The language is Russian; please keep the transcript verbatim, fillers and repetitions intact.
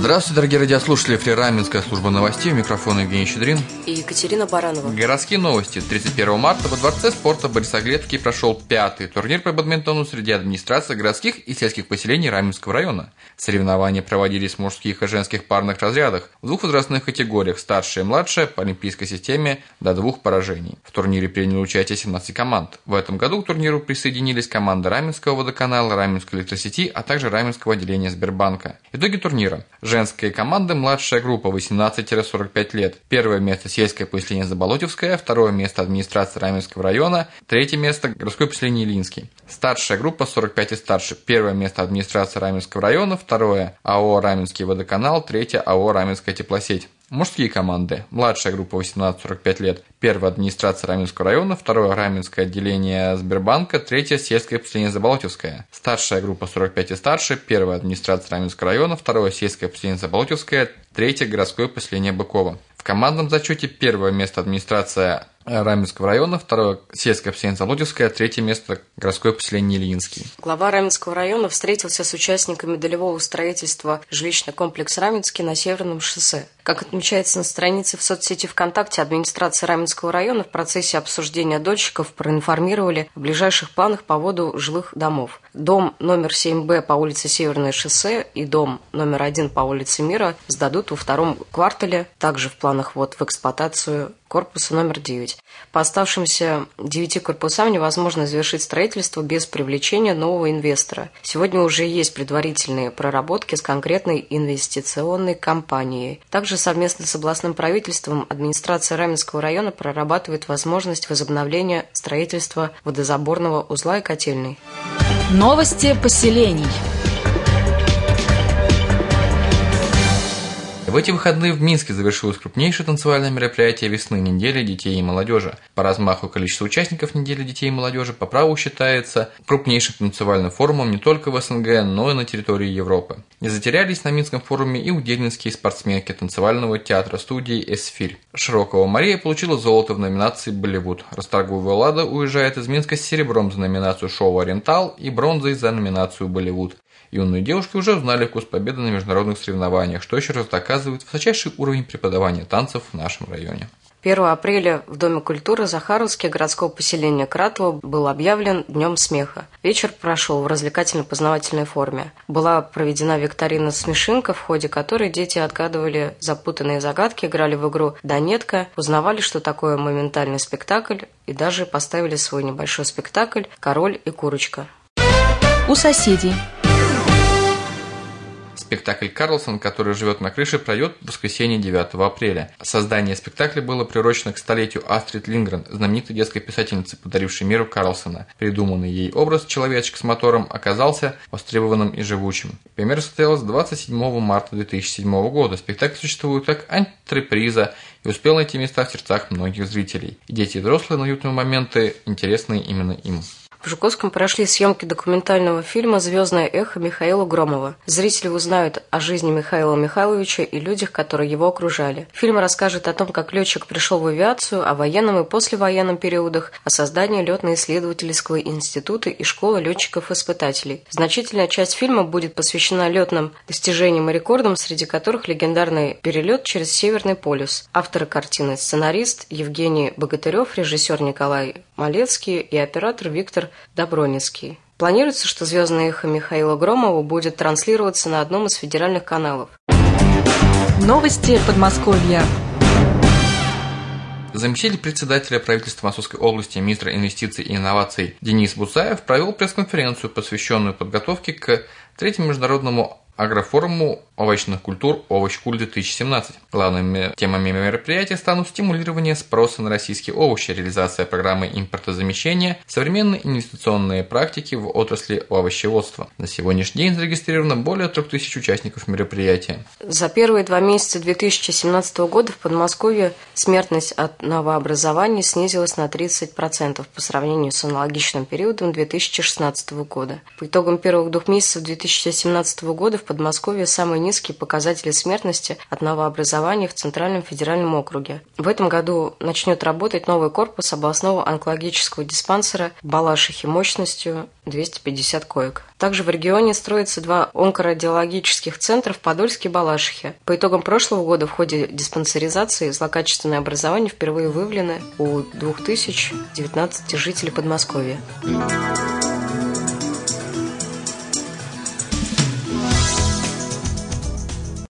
Здравствуйте, дорогие радиослушатели. Эфир Раменская служба новостей. У микрофона Евгений Щедрин и Екатерина Баранова. Городские новости. тридцать первого марта во Дворце спорта Борисоглебске прошел пятый турнир по бадминтону среди администраций городских и сельских поселений Раменского района. Соревнования проводились в мужских и женских парных разрядах в двух возрастных категориях – старшая и младшая, по олимпийской системе до двух поражений. В турнире приняло участие семнадцать команд. В этом году к турниру присоединились команды Раменского водоканала, Раменской электросети, а также Раменского отделения Сбербанка. Итоги турнира. Женская команда, младшая группа восемнадцать - сорок пять лет. Первое место сельское поселение Заболотьевское, второе место администрация Раменского района, третье место городское поселение Ильинский. Старшая группа сорок пять и старше. Первое место администрация Раменского района, второе АО Раменский водоканал, третье АО Раменская теплосеть. Мужские команды. Младшая группа восемнадцать - сорок пять лет. Первая администрация Раменского района, второе Раменское отделение Сбербанка, третье сельское поселение Заболотьевское. Старшая группа сорок пять и старше. Первая администрация Раменского района, второе сельское поселение Заболотьевское, третье городское поселение Быково. В командном зачете первое место администрация Раменского района, второе сельское поселение Заболотьевское, третье место городское поселение Ильинский. Глава Раменского района встретился с участниками долевого строительства жилищный комплекс Раменский на Северном шоссе. Как отмечается на странице в соцсети ВКонтакте, администрация Раменского района в процессе обсуждения дольщиков проинформировали о ближайших планах по вводу жилых домов. Дом номер семь Б по улице Северное шоссе и дом номер один по улице Мира сдадут во втором квартале, также в планах ввод в эксплуатацию корпуса номер девять. По оставшимся девяти корпусам невозможно завершить строительство без привлечения нового инвестора. Сегодня уже есть предварительные проработки с конкретной инвестиционной компанией. Также совместно с областным правительством администрация Раменского района прорабатывает возможность возобновления строительства водозаборного узла и котельной. Новости поселений. В эти выходные в Минске завершилось крупнейшее танцевальное мероприятие весны – недели детей и молодежи. По размаху и количеству участников недели детей и молодежи по праву считается крупнейшим танцевальным форумом не только в СНГ, но и на территории Европы. Не затерялись на Минском форуме и удельнинские спортсменки танцевального театра студии «Эсфирь». Широкова Мария получила золото в номинации «Болливуд». Расторгуева Лада уезжает из Минска с серебром за номинацию «Шоу Ориентал» и бронзой за номинацию «Болливуд». Юные девушки уже узнали вкус победы на международных соревнованиях, что еще раз доказывает высочайший уровень преподавания танцев в нашем районе. первого апреля в Доме культуры Захаровске городского поселения Кратово был объявлен Днем смеха. Вечер прошел в развлекательно-познавательной форме. Была проведена викторина «Смешинка», в ходе которой дети отгадывали запутанные загадки, играли в игру «Донетка», узнавали, что такое моментальный спектакль, и даже поставили свой небольшой спектакль «Король и курочка». У соседей. Спектакль «Карлсон», который живет на крыше, пройдет в воскресенье девятого апреля. Создание спектакля было приурочено к столетию Астрид Линдгрен, знаменитой детской писательницы, подарившей миру Карлсона. Придуманный ей образ человечка с мотором оказался востребованным и живучим. Премьера состоялась двадцать седьмого марта две тысячи седьмого года. Спектакль существует как антреприза и успел найти места в сердцах многих зрителей. И дети и взрослые найдут моменты, интересные именно им. В Жуковском прошли съемки документального фильма «Звездное эхо» Михаила Громова. Зрители узнают о жизни Михаила Михайловича и людях, которые его окружали. Фильм расскажет о том, как летчик пришел в авиацию, о военном и послевоенном периодах, о создании летно-исследовательского института и школы летчиков-испытателей. Значительная часть фильма будет посвящена летным достижениям и рекордам, среди которых легендарный перелет через Северный полюс. Авторы картины – сценарист Евгений Богатырев, режиссер Николай Малецкий и оператор Виктор Доброницкий. Планируется, что «Звездное эхо» Михаила Громова будет транслироваться на одном из федеральных каналов. Новости Подмосковья. Заместитель председателя правительства Московской области, министра инвестиций и инноваций Денис Бусаев провел пресс-конференцию, посвященную подготовке к третьему международному агрофоруму овощных культур «Овощкульт две тысячи семнадцать». Главными темами мероприятия станут стимулирование спроса на российские овощи, реализация программы импортозамещения, современные инвестиционные практики в отрасли овощеводства. На сегодняшний день зарегистрировано более трех тысяч участников мероприятия. За первые два месяца две тысячи семнадцатого года в Подмосковье смертность от новообразований снизилась на тридцать процентов по сравнению с аналогичным периодом две тысячи шестнадцатого года. По итогам первых двух месяцев две тысячи семнадцатого года в в Подмосковье самые низкие показатели смертности от новообразований в Центральном федеральном округе. В этом году начнет работать новый корпус областного онкологического диспансера в Балашихе мощностью двести пятьдесят коек. Также в регионе строятся два онкорадиологических центра в Подольске и Балашихе. По итогам прошлого года в ходе диспансеризации злокачественные образования впервые выявлены у двух тысяч девятнадцати жителей Подмосковья.